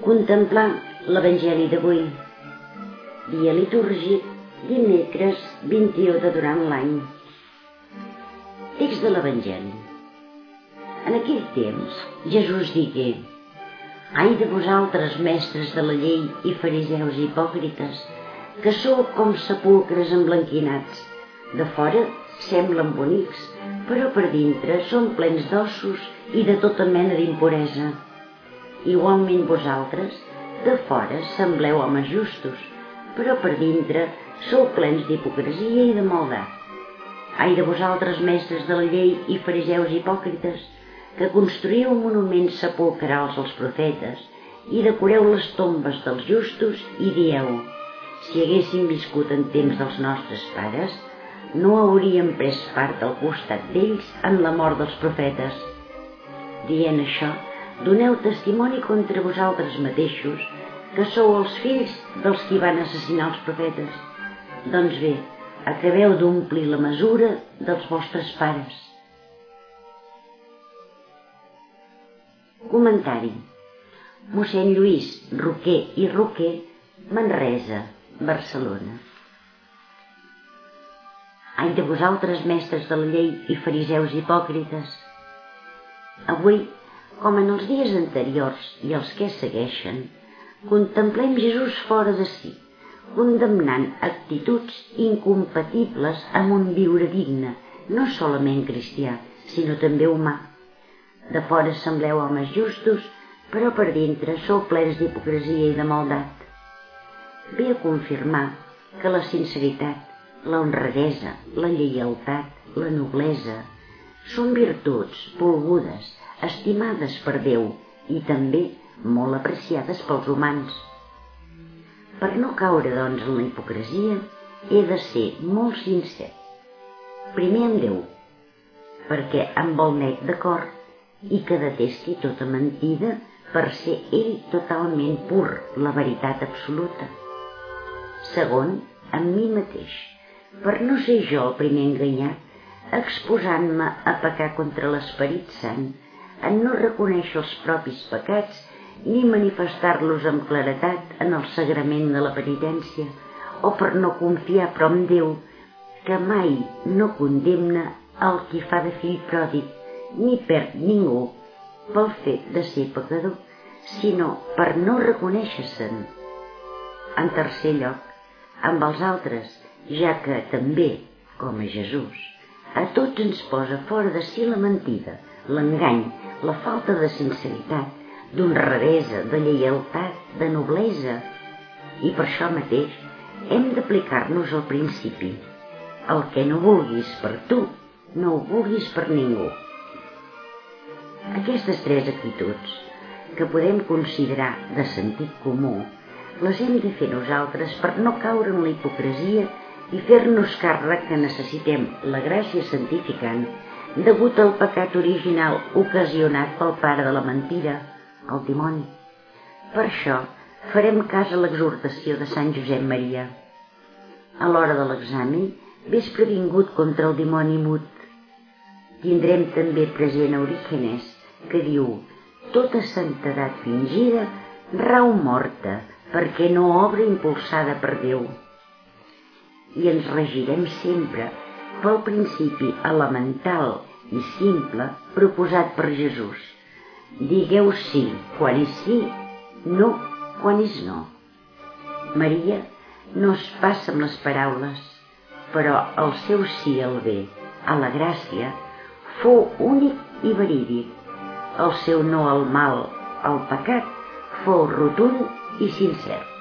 Contemplar l'Evangeli d'avui, dia litúrgic, dimecres 21 de durant l'any. Text de l'Evangeli. En aquell temps, Jesús digué: «Ai de vosaltres, mestres de la llei i fariseus hipòcrites, que sou com sepulcres emblanquinats. De fora semblen bonics, però per dintre són plens d'ossos i de tota mena d'impuresa. Igualment vosaltres, de fora sembleu homes justos, però per dintre sou plens d'hipocresia i de maldat. Ai de vosaltres, mestres de la llei i fariseus hipòcrites, que construïu monuments sepulcrals als profetes i decoreu les tombes dels justos i dieu: si haguéssim viscut en temps dels nostres pares, no hauríem pres part al costat d'ells en la mort dels profetes. Dient això, doneu testimoni contra vosaltres mateixos que sou els fills dels qui van assassinar els profetes. Doncs bé, acabeu d'omplir la mesura dels vostres pares». Comentari. Mossèn Lluís Roquer i Roquer, Manresa, Barcelona. Ai de vosaltres, mestres de la llei i fariseus hipòcrites. Avui, com en els dies anteriors i els que segueixen, contemplem Jesús fora de si, condemnant actituds incompatibles amb un viure digne, no solament cristià, sinó també humà. De fora sembleu homes justos, però per dintre sou plens d'hipocresia i de maldat. Ve a confirmar que la sinceritat, la honradesa, la lleialtat, la noblesa són virtuts volgudes, estimades per Déu i també molt apreciades pels humans. Per no caure, doncs, en la hipocresia, he de ser molt sincer. Primer amb Déu, perquè amb el net d'acord i que detesti tota mentida per ser ell totalment pur, la veritat absoluta. Segon, amb mi mateix, per no ser jo el primer enganyat, exposant-me a pecar contra l'Esperit Sant, en no reconèixer els propis pecats ni manifestar-los amb claredat en el sagrament de la penitència, o per no confiar prou en Déu, que mai no condemna el qui fa de fill pròdig, ni perd ningú pel fet de ser pecador, sinó per no reconèixer-se'n. En tercer lloc, amb els altres, ja que també, com a Jesús, a tots ens posa fora de si la mentida, l'engany, la falta de sinceritat, d'honradesa, de lleialtat, de noblesa. I per això mateix hem d'aplicar-nos al principi: el que no vulguis per tu, no ho vulguis per ningú. Aquestes tres actituds, que podem considerar de sentit comú, les hem de fer nosaltres per no caure en la hipocresia i fer-nos càrrec que necessitem la gràcia santificant degut al pecat original ocasionat pel pare de la mentira, el dimoni. Per això farem cas a l'exhortació de Sant Josep Maria. A l'hora de l'examen, ves previngut contra el dimoni mut. Tindrem també present Orígenes, que diu: tota santedat fingida rau morta, perquè no obra impulsada per Déu. I ens regirem sempre pel principi elemental i simple proposat per Jesús: digueu sí quan és sí, no quan és no. Maria no es passa amb les paraules, però el seu sí al bé, a la gràcia, fou únic i verídic. El seu no al mal, al pecat, fou rotund i sincer.